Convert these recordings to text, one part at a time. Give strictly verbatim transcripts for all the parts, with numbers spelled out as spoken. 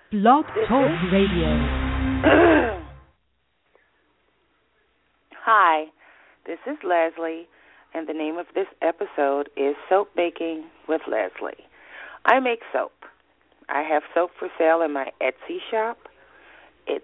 Blog Talk Radio. Hi, this is Leslie, and the name of this episode is Soap Making with Leslie. I make soap. I have soap for sale in my Etsy shop. It's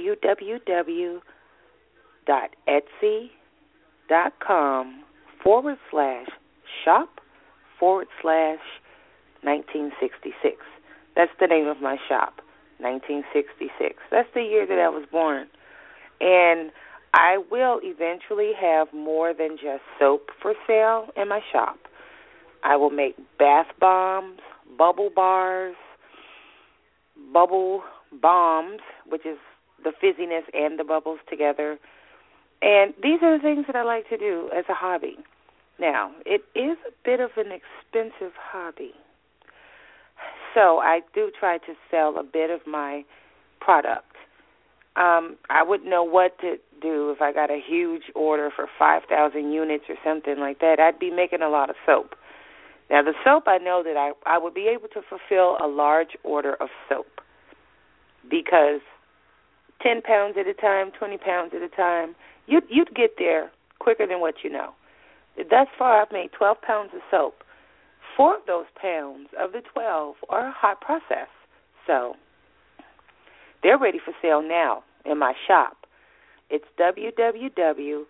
www.etsy.com forward slash shop forward slash 1966. That's the name of my shop, nineteen sixty-six. That's the year that I was born. And I will eventually have more than just soap for sale in my shop. I will make bath bombs, bubble bars, bubble bombs, which is the fizziness and the bubbles together. And these are the things that I like to do as a hobby. Now, it is a bit of an expensive hobby. So I do try to sell a bit of my product. Um, I wouldn't know what to do if I got a huge order for five thousand units or something like that. I'd be making a lot of soap. Now, the soap, I know that I, I would be able to fulfill a large order of soap because ten pounds at a time, twenty pounds at a time, you'd, you'd get there quicker than what you know. Thus far, I've made twelve pounds of soap. Four of those pounds of the twelve are hot process. So they're ready for sale now in my shop. It's www.etsy,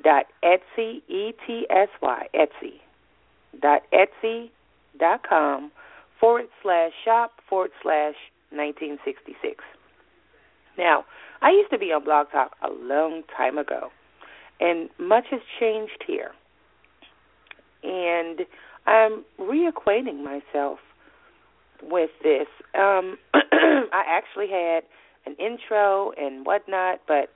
E-T-S-Y, Etsy, dot Etsy.com forward slash shop forward slash 1966. Now, I used to be on Blog Talk a long time ago, and much has changed here. And I'm reacquainting myself with this. Um, I actually had an intro and whatnot, but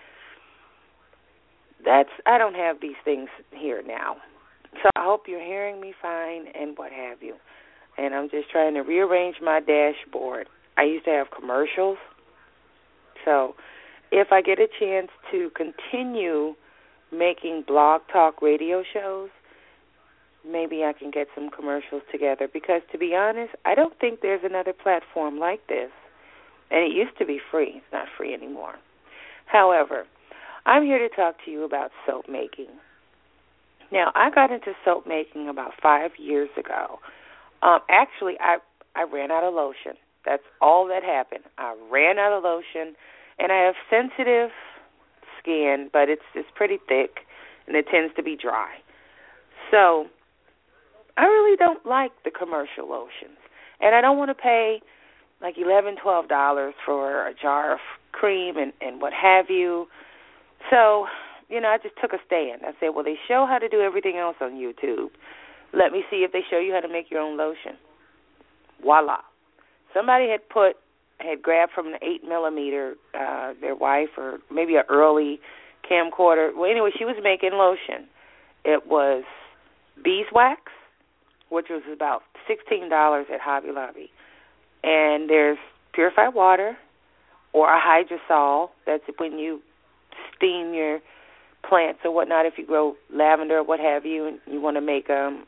that's I don't have these things here now. So I hope you're hearing me fine and what have you. And I'm just trying to rearrange my dashboard. I used to have commercials. So if I get a chance to continue making Blog Talk radio shows, maybe I can get some commercials together because, to be honest, I don't think there's another platform like this. And it used to be free. It's not free anymore. However, I'm here to talk to you about soap making. Now, I got into soap making about five years ago. Um, actually, I, I ran out of lotion. That's all that happened. I ran out of lotion, and I have sensitive skin, but it's, it's pretty thick, and it tends to be dry. So I really don't like the commercial lotions, and I don't want to pay like eleven dollars, twelve dollars for a jar of cream and, and what have you. So, you know, I just took a stand. I said, well, they show how to do everything else on YouTube. Let me see if they show you how to make your own lotion. Voila. Somebody had put, had grabbed from an eight millimeter, uh, their wife, or maybe an early camcorder. Well, anyway, she was making lotion. It was beeswax, which was about sixteen dollars at Hobby Lobby. And there's purified water or a hydrosol. That's when you steam your plants or whatnot. If you grow lavender or what have you, and you want to make um,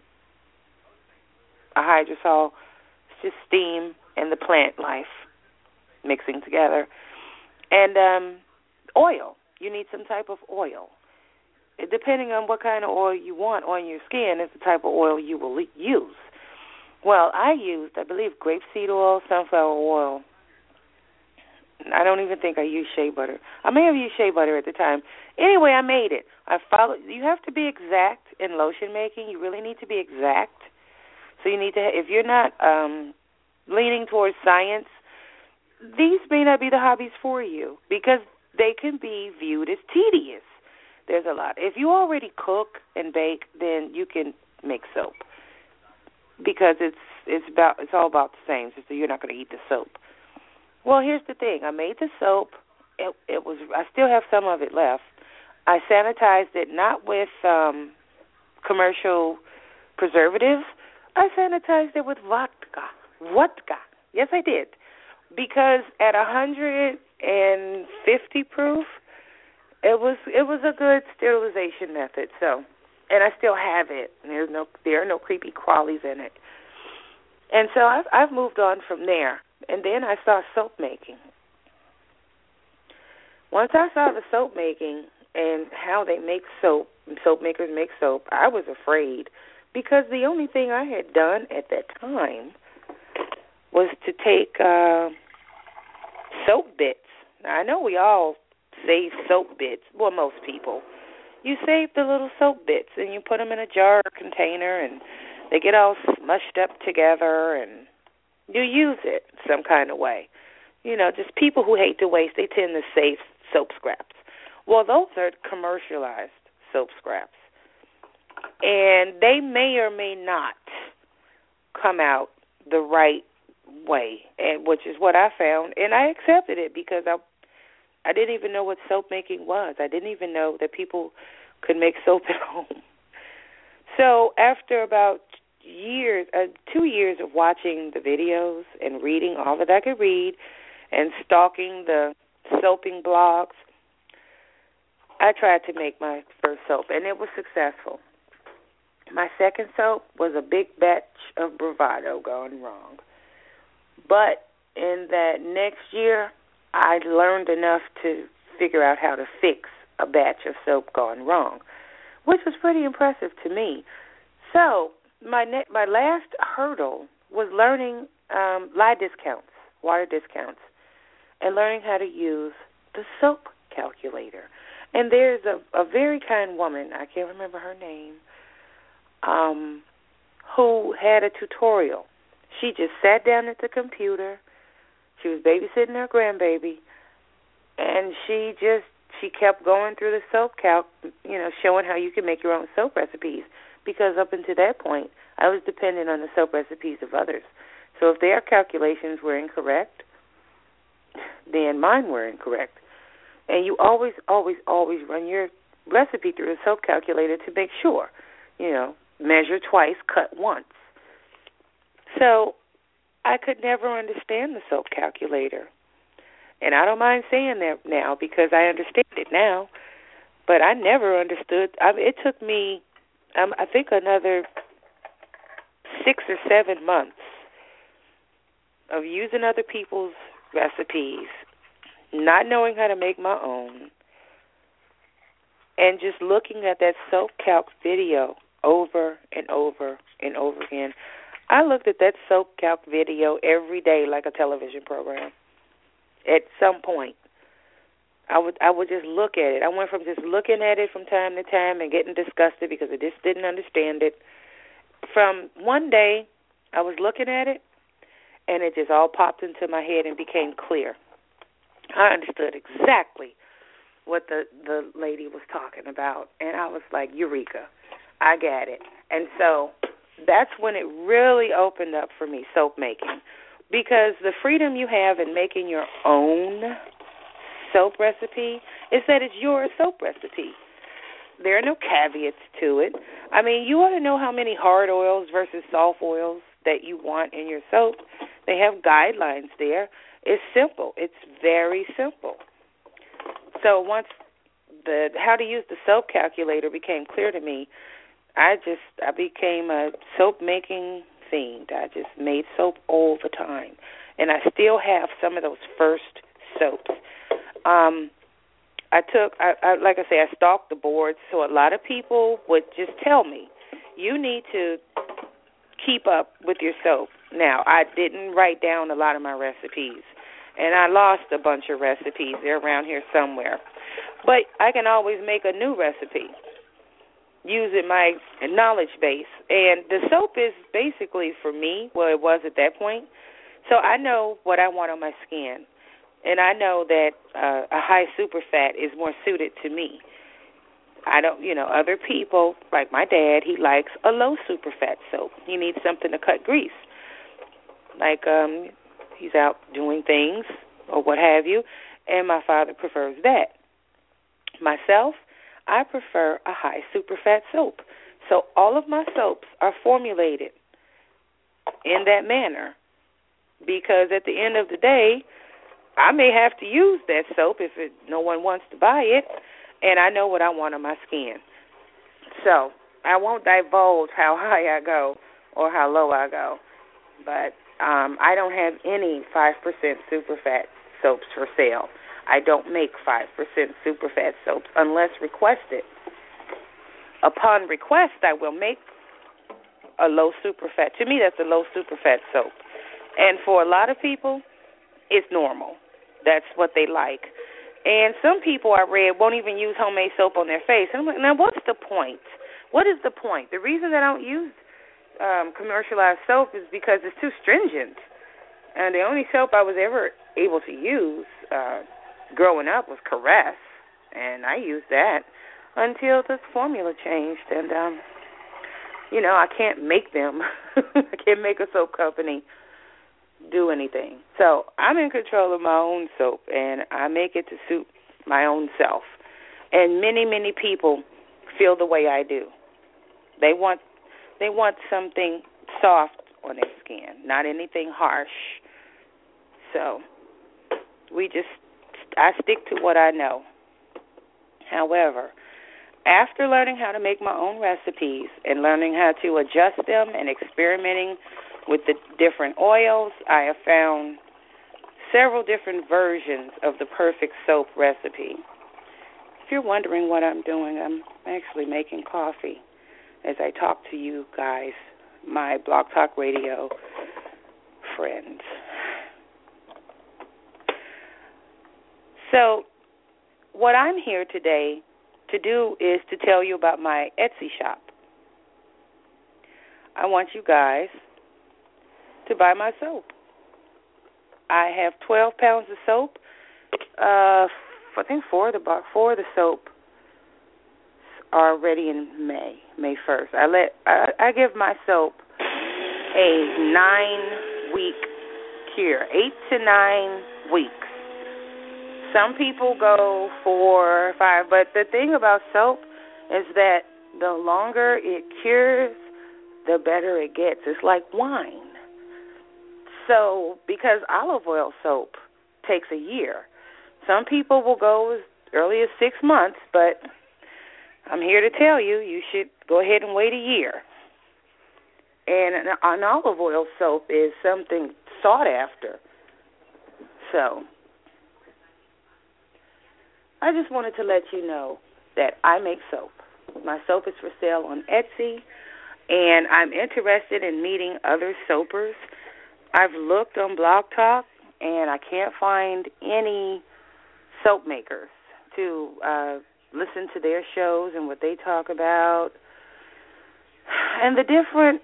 a hydrosol, it's just steam and the plant life mixing together. And um, oil. You need some type of oil. Depending on what kind of oil you want on your skin is the type of oil you will use. Well, I used, I believe, grapeseed oil, sunflower oil. I don't even think I used shea butter. I may have used shea butter at the time. Anyway, I made it. I followed. You have to be exact in lotion making. You really need to be exact. So you need to, if you're not um, leaning towards science, these may not be the hobbies for you because they can be viewed as tedious. There's a lot. If you already cook and bake, then you can make soap because it's it's about it's all about the same. So you're not going to eat the soap. Well, here's the thing. I made the soap. It, it was. I still have some of it left. I sanitized it not with um, commercial preservatives. I sanitized it with vodka. Vodka. Yes, I did. Because at one hundred fifty proof, it was it was a good sterilization method. So, and I still have it. There's no there are no creepy crawlies in it. And so I've I've moved on from there. And then I saw soap making. Once I saw the soap making and how they make soap, soap makers make soap, I was afraid because the only thing I had done at that time was to take uh, soap bits. Now, I know we all save soap bits, well, most people. You save the little soap bits and you put them in a jar or container and they get all smushed up together and you use it some kind of way. You know, just people who hate to waste, they tend to save soap scraps. Well, those are commercialized soap scraps. And they may or may not come out the right way, and which is what I found. And I accepted it because I I didn't even know what soap making was. I didn't even know that people could make soap at home. So after about years, uh, two years of watching the videos and reading all that I could read and stalking the soaping blogs, I tried to make my first soap, and it was successful. My second soap was a big batch of bravado gone wrong. But in that next year, I learned enough to figure out how to fix a batch of soap gone wrong, which was pretty impressive to me. So my ne- my last hurdle was learning um, lye discounts, water discounts, and learning how to use the soap calculator. And there's a, a very kind woman, I can't remember her name, um, who had a tutorial. She just sat down at the computer. She was babysitting her grandbaby, and she just, she kept going through the soap calc, you know, showing how you can make your own soap recipes, because up until that point, I was dependent on the soap recipes of others. So if their calculations were incorrect, then mine were incorrect. And you always, always, always run your recipe through a soap calculator to make sure, you know, measure twice, cut once. So I could never understand the soap calculator. And I don't mind saying that now because I understand it now. But I never understood. I mean, it took me, um, I think, another six or seven months of using other people's recipes, not knowing how to make my own, and just looking at that soap calc video over and over and over again. I looked at that soap calc video every day like a television program. At some point, I would I would just look at it. I went from just looking at it from time to time and getting disgusted because I just didn't understand it. From one day, I was looking at it, and it just all popped into my head and became clear. I understood exactly what the, the lady was talking about, and I was like, Eureka, I get it. And so that's when it really opened up for me, soap making, because the freedom you have in making your own soap recipe is that it's your soap recipe. There are no caveats to it. I mean, you ought to know how many hard oils versus soft oils that you want in your soap. They have guidelines there. It's simple. It's very simple. So once the how to use the soap calculator became clear to me, I just I became a soap making fiend. I just made soap all the time, and I still have some of those first soaps. Um, I took, I, I, like I say, I stalked the boards, so a lot of people would just tell me, you need to keep up with your soap. Now, I didn't write down a lot of my recipes, and I lost a bunch of recipes. They're around here somewhere. But I can always make a new recipe using my knowledge base. And the soap is basically, for me, what it was at that point. So I know what I want on my skin. And I know that uh, a high super fat is more suited to me. I don't, you know, other people, like my dad, he likes a low super fat soap. He needs something to cut grease. Like um, he's out doing things or what have you, and my father prefers that. Myself, I prefer a high super fat soap. So all of my soaps are formulated in that manner because at the end of the day, I may have to use that soap if it, no one wants to buy it, and I know what I want on my skin. So I won't divulge how high I go or how low I go, but Um, I don't have any five percent superfat soaps for sale. I don't make five percent superfat soaps unless requested. Upon request, I will make a low superfat. To me, that's a low superfat soap. And for a lot of people, it's normal. That's what they like. And some people I read won't even use homemade soap on their face. And I'm like, now what's the point? What is the point? The reason I don't use um, commercialized soap is because it's too stringent. And the only soap I was ever able to use uh, growing up was Caress, and I used that until the formula changed. And, um, you know, I can't make them. I can't make a soap company do anything. So I'm in control of my own soap, and I make it to suit my own self. And many, many people feel the way I do. They want they want something soft on their skin, not anything harsh. So we just, I stick to what I know. However, after learning how to make my own recipes and learning how to adjust them and experimenting with the different oils, I have found several different versions of the perfect soap recipe. If you're wondering what I'm doing, I'm actually making coffee as I talk to you guys, my Blog Talk Radio friends. So what I'm here today to do is to tell you about my Etsy shop. I want you guys to buy my soap. I have twelve pounds of soap. Uh, I think four of the box, four of the soap are ready in May, May first. I let I, I give my soap a nine week cure, eight to nine weeks. Some people go four, five, but the thing about soap is that the longer it cures, the better it gets. It's like wine. So, because olive oil soap takes a year, some people will go as early as six months, but I'm here to tell you, you should go ahead and wait a year. And an, an olive oil soap is something sought after. So, I just wanted to let you know that I make soap. My soap is for sale on Etsy, and I'm interested in meeting other soapers. I've looked on Blog Talk, and I can't find any soap makers to uh, listen to their shows and what they talk about and the different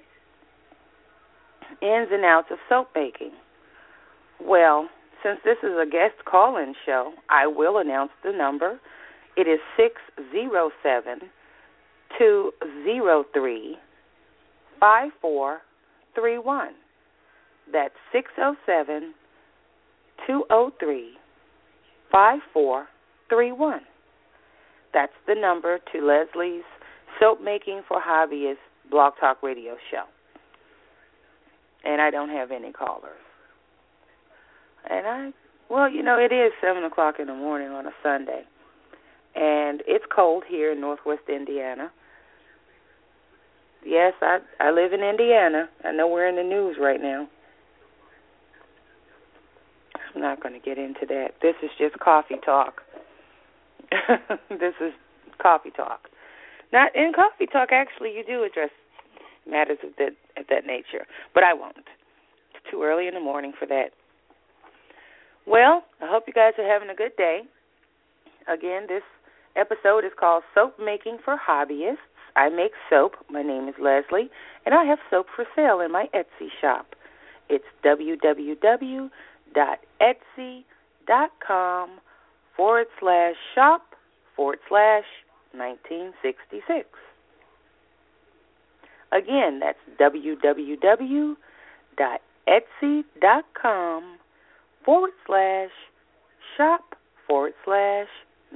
ins and outs of soap making. Well, since this is a guest call-in show, I will announce the number. It is six zero seven, two zero three, five four three one. That's six zero seven, two zero three, five four three one. That's the number to Leslie's Soap Making for Hobbyists Blog Talk Radio show. And I don't have any callers. And I, well, you know, it is seven o'clock in the morning on a Sunday. And it's cold here in northwest Indiana. Yes, I I live in Indiana. I know we're in the news right now. I'm not going to get into that. This is just coffee talk. This is coffee talk. Not in coffee talk, actually, you do address matters of that, of that nature. But I won't. It's too early in the morning for that. Well, I hope you guys are having a good day. Again, this episode is called Soap Making for Hobbyists. I make soap. My name is Leslie, and I have soap for sale in my Etsy shop. It's www.etsy.com forward slash shop forward slash 1966. Again, that's www.etsy.com forward slash shop forward slash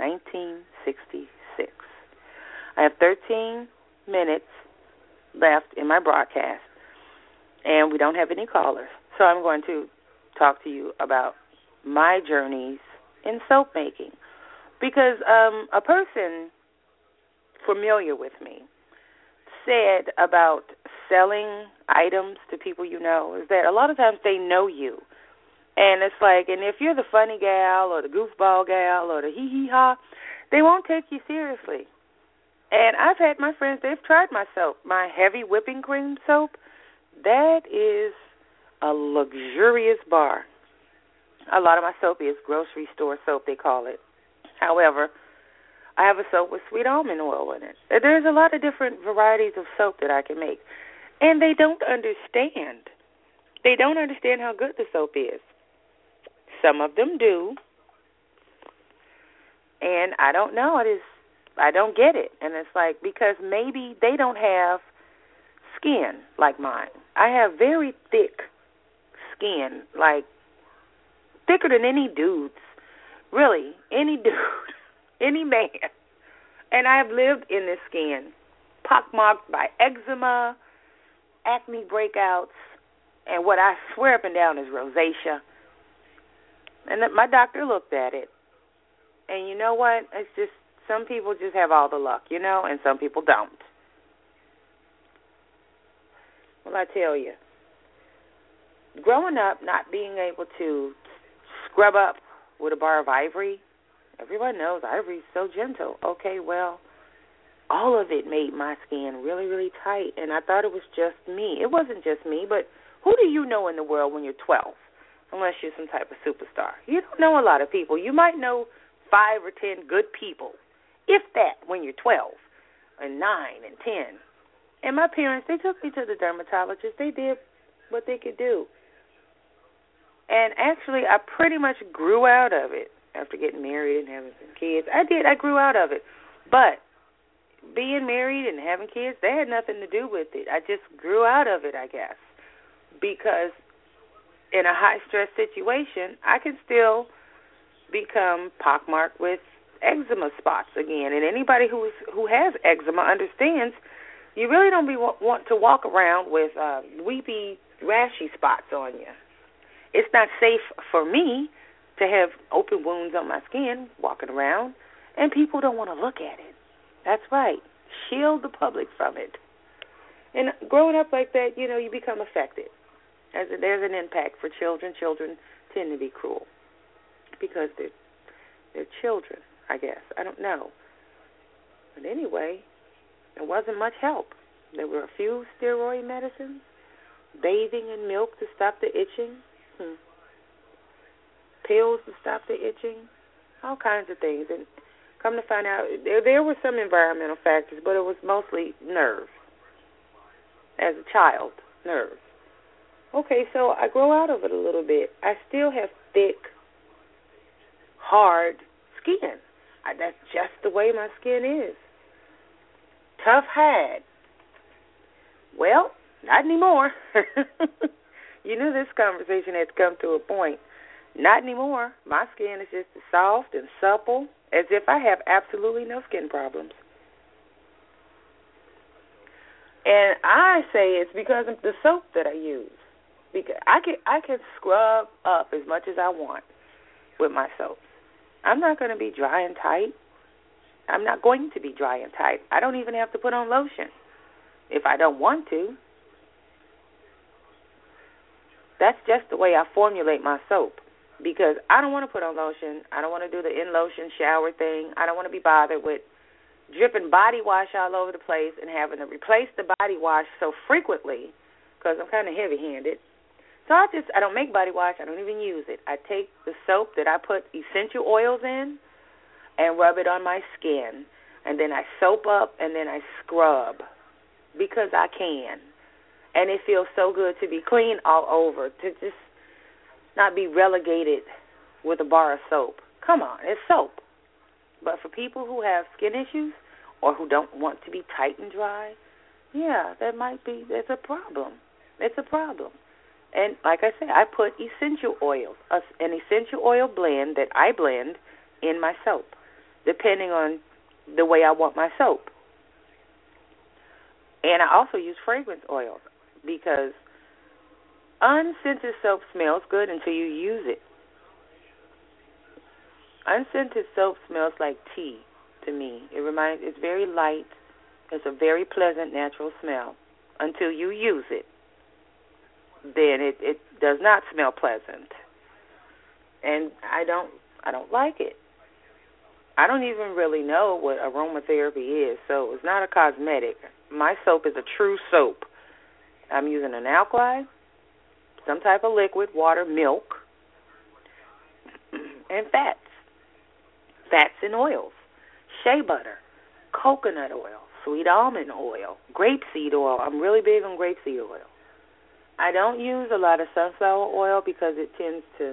1966. I have thirteen minutes left in my broadcast, and we don't have any callers. So I'm going to talk to you about my journeys in soap making, because um, a person familiar with me said about selling items to people you know is that a lot of times they know you. And it's like, and if you're the funny gal or the goofball gal or the hee-hee-ha, they won't take you seriously. And I've had my friends, they've tried my soap, my heavy whipping cream soap. That is a luxurious bar. A lot of my soap is grocery store soap, they call it. However, I have a soap with sweet almond oil in it. There's a lot of different varieties of soap that I can make. And they don't understand. They don't understand how good the soap is. Some of them do. And I don't know. It is, I don't get it. And it's like, because maybe they don't have skin like mine. I have very thick skin, like thicker than any dude's. Really, any dude, any man. And I have lived in this skin, pockmarked by eczema, acne breakouts, and what I swear up and down is rosacea. And my doctor looked at it. And you know what? It's just, some people just have all the luck, you know, and some people don't. Well, I tell you, growing up, not being able to scrub up with a bar of ivory, everyone knows ivory's so gentle. Okay, well, all of it made my skin really, really tight, and I thought it was just me. It wasn't just me, but who do you know in the world when you're twelve, unless you're some type of superstar? You don't know a lot of people. You might know five or ten good people, if that, when you're twelve, and nine, and ten. And my parents, they took me to the dermatologist. They did what they could do. And actually, I pretty much grew out of it after getting married and having some kids. I did. I grew out of it. But being married and having kids, that had nothing to do with it. I just grew out of it, I guess, because in a high-stress situation, I can still become pockmarked with eczema spots again. And anybody who is, who has eczema understands you really don't be, want to walk around with uh, weepy, rashy spots on you. It's not safe for me to have open wounds on my skin walking around, and people don't want to look at it. That's right. Shield the public from it. And growing up like that, you know, you become affected. As a, there's an impact for children. Children tend to be cruel because they're, they're children, I guess. I don't know. But anyway, there wasn't much help. There were a few steroid medicines, bathing in milk to stop the itching, Hmm. pills to stop the itching, all kinds of things. And come to find out, there, there were some environmental factors, but it was mostly nerves. As a child, nerves. Okay, so I grow out of it a little bit. I still have thick, hard skin. I, that's just the way my skin is. Tough hide. Well, not anymore. You knew this conversation had come to a point. Not anymore. My skin is just as soft and supple as if I have absolutely no skin problems. And I say it's because of the soap that I use. Because I can I can scrub up as much as I want with my soaps. I'm not going to be dry and tight. I'm not going to be dry and tight. I don't even have to put on lotion if I don't want to. That's just the way I formulate my soap, because I don't want to put on lotion. I don't want to do the in-lotion shower thing. I don't want to be bothered with dripping body wash all over the place and having to replace the body wash so frequently, because I'm kind of heavy-handed. So I just, I don't make body wash. I don't even use it. I take the soap that I put essential oils in and rub it on my skin, and then I soap up, and then I scrub, because I can. And it feels so good to be clean all over, to just not be relegated with a bar of soap. Come on, it's soap. But for people who have skin issues or who don't want to be tight and dry, yeah, that might be, that's a problem. It's a problem. And like I said, I put essential oils, an essential oil blend that I blend in my soap, depending on the way I want my soap. And I also use fragrance oils, because unscented soap smells good until you use it. Unscented soap smells like tea to me. It reminds, it's very light. It's a very pleasant, natural smell until you use it, then it, it does not smell pleasant. And I don't I don't like it. I don't even really know what aromatherapy is, so it's not a cosmetic. My soap is a true soap. I'm using an alkali, some type of liquid, water, milk, and fats. Fats and oils, shea butter, coconut oil, sweet almond oil, grapeseed oil. I'm really big on grapeseed oil. I don't use a lot of sunflower oil because it tends to,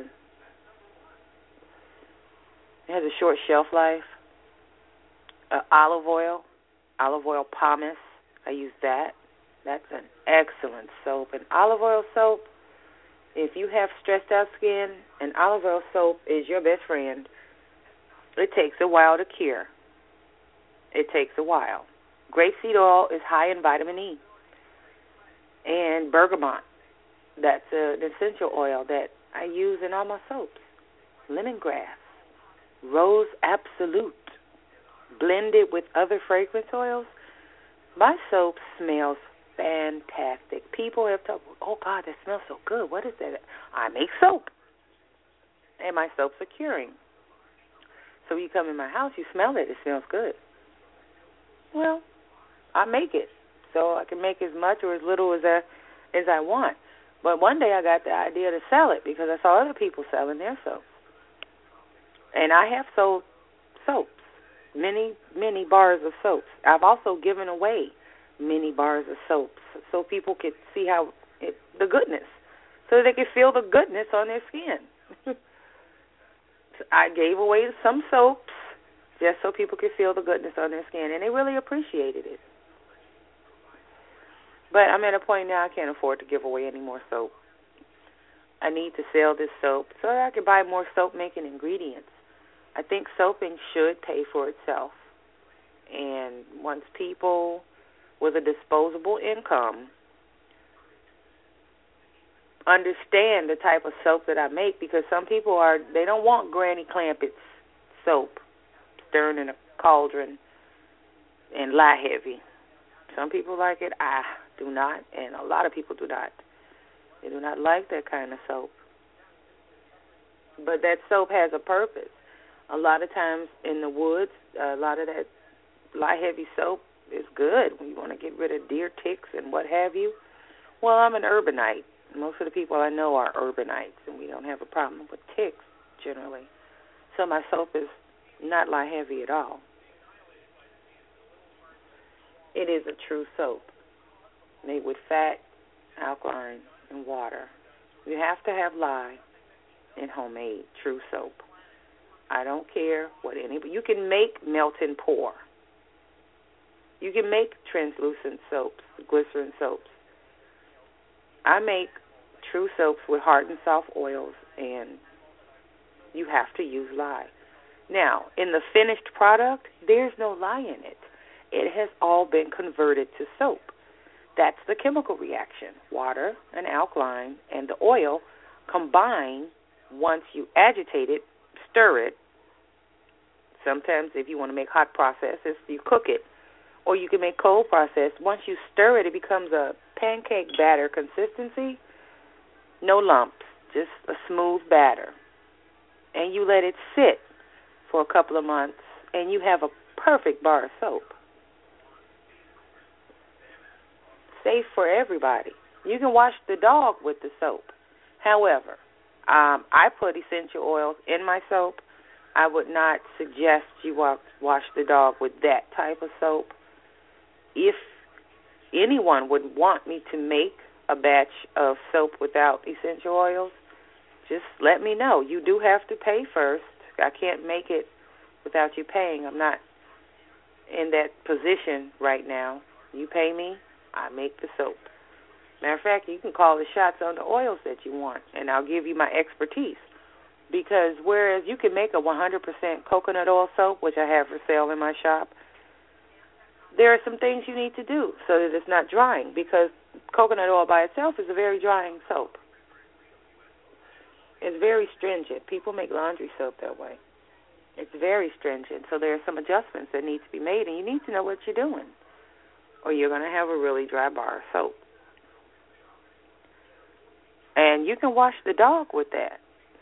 it has a short shelf life. Uh, olive oil, olive oil pomace, I use that. That's an excellent soap. An olive oil soap, if you have stressed out skin, an olive oil soap is your best friend. It takes a while to cure. It takes a while. Grapeseed oil is high in vitamin E. And bergamot, that's an essential oil that I use in all my soaps. Lemongrass, rose absolute, blended with other fragrance oils. My soap smells fantastic. People have told me, oh, God, that smells so good. What is that? I make soap, and my soaps are curing. So you come in my house, you smell it. It smells good. Well, I make it, so I can make as much or as little as I, as I want. But one day I got the idea to sell it because I saw other people selling their soaps. And I have sold soaps, many, many bars of soaps. I've also given away many bars of soaps so people could see how it, the goodness, so they could feel the goodness on their skin. I gave away some soaps just so people could feel the goodness on their skin, and they really appreciated it. But I'm at a point now I can't afford to give away any more soap. I need to sell this soap so that I can buy more soap-making ingredients. I think soaping should pay for itself. And once people with a disposable income understand the type of soap that I make, because some people are, they don't want Granny Clampett's soap stirring in a cauldron and lie heavy. Some people like it. I do not, and a lot of people do not. They do not like that kind of soap. But that soap has a purpose. A lot of times in the woods, a lot of that lie heavy soap is good when you want to get rid of deer ticks and what have you. Well, I'm an urbanite. Most of the people I know are urbanites, and we don't have a problem with ticks generally. So my soap is not lie heavy at all. It is a true soap made with fat, alkaline, and water. You have to have lye and homemade true soap. I don't care what anybody. You can make melt and pour. You can make translucent soaps, glycerin soaps. I make true soaps with hard and soft oils, and you have to use lye. Now, in the finished product, there's no lye in it. It has all been converted to soap. That's the chemical reaction. Water and alkaline and the oil combine. Once you agitate it, stir it. Sometimes if you want to make hot processes, you cook it. Or you can make cold process. Once you stir it, it becomes a pancake batter consistency. No lumps, just a smooth batter. And you let it sit for a couple of months, and you have a perfect bar of soap. Safe for everybody. You can wash the dog with the soap. However, um, I put essential oils in my soap. I would not suggest you wash the dog with that type of soap. If anyone would want me to make a batch of soap without essential oils, just let me know. You do have to pay first. I can't make it without you paying. I'm not in that position right now. You pay me, I make the soap. Matter of fact, you can call the shots on the oils that you want, and I'll give you my expertise. Because whereas you can make a one hundred percent coconut oil soap, which I have for sale in my shop, there are some things you need to do so that it's not drying, because coconut oil by itself is a very drying soap. It's very stringent. People make laundry soap that way. It's very stringent, so there are some adjustments that need to be made, and you need to know what you're doing. or you're going to have a really dry bar of soap. And you can wash the dog with that.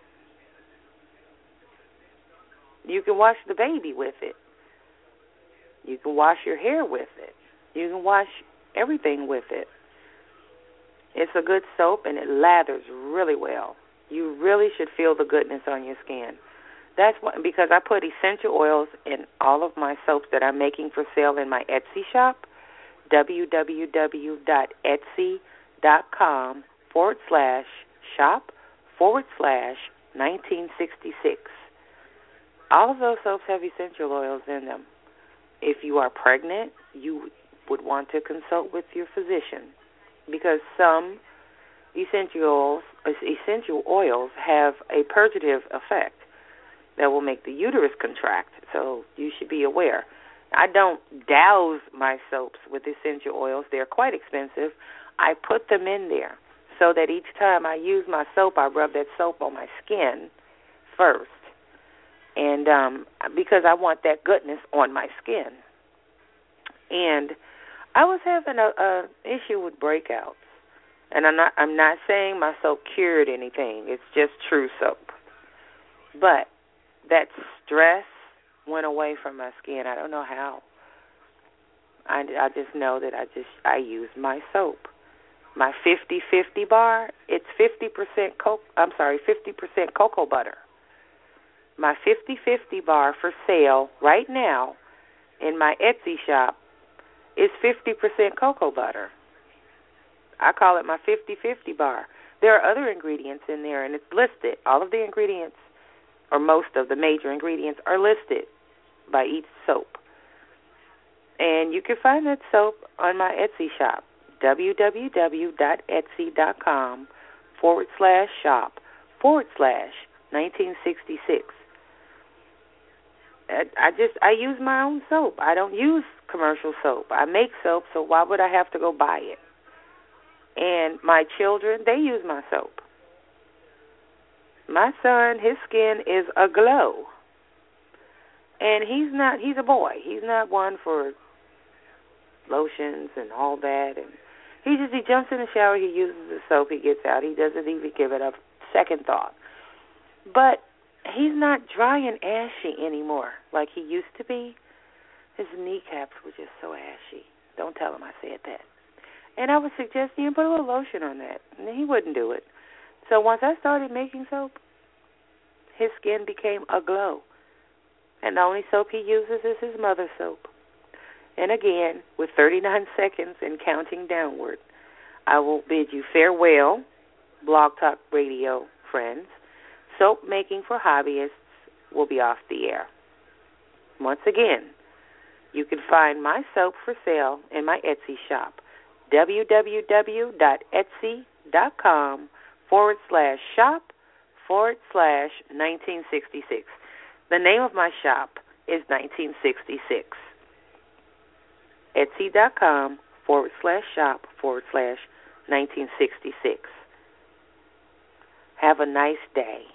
You can wash the baby with it. You can wash your hair with it. You can wash everything with it. It's a good soap, and it lathers really well. You really should feel the goodness on your skin. That's what, because I put essential oils in all of my soaps that I'm making for sale in my Etsy shop, www.etsy.com forward slash shop forward slash 1966. All of those soaps have essential oils in them. If you are pregnant, you would want to consult with your physician, because some essential oils, essential oils have a purgative effect that will make the uterus contract, so you should be aware. I don't douse my soaps with essential oils. They're quite expensive. I put them in there so that each time I use my soap, I rub that soap on my skin first, and um, because I want that goodness on my skin. And I was having a, a issue with breakouts, and I'm not I'm not saying my soap cured anything. It's just true soap. But that stress went away from my skin. I don't know how. I, I just know that I just I use my soap. My fifty fifty bar, it's fifty percent co- I'm sorry, fifty percent cocoa butter. My fifty fifty bar for sale right now in my Etsy shop is fifty percent cocoa butter. I call it my fifty fifty bar. There are other ingredients in there, and it's listed. All of the ingredients, or most of the major ingredients, are listed by each soap. And you can find that soap on my Etsy shop, www.etsy.com forward slash shop forward slash 1966. I just, I use my own soap. I don't use commercial soap. I make soap, so why would I have to go buy it? And my children, they use my soap. My son, his skin is aglow. And he's not, he's a boy. He's not one for lotions and all that. And he just, he jumps in the shower, he uses the soap, he gets out. He doesn't even give it a second thought. But he's not dry and ashy anymore like he used to be. His kneecaps were just so ashy. Don't tell him I said that. And I was suggesting you put a little lotion on that, and he wouldn't do it. So once I started making soap, his skin became aglow. And the only soap he uses is his mother's soap. And again, with thirty-nine seconds and counting downward, I will bid you farewell, Blog Talk Radio friends. Soap making for hobbyists will be off the air. Once again, you can find my soap for sale in my Etsy shop, www.etsy.com forward slash shop forward slash 1966. The name of my shop is nineteen sixty-six. Etsy.com forward slash shop forward slash 1966. Have a nice day.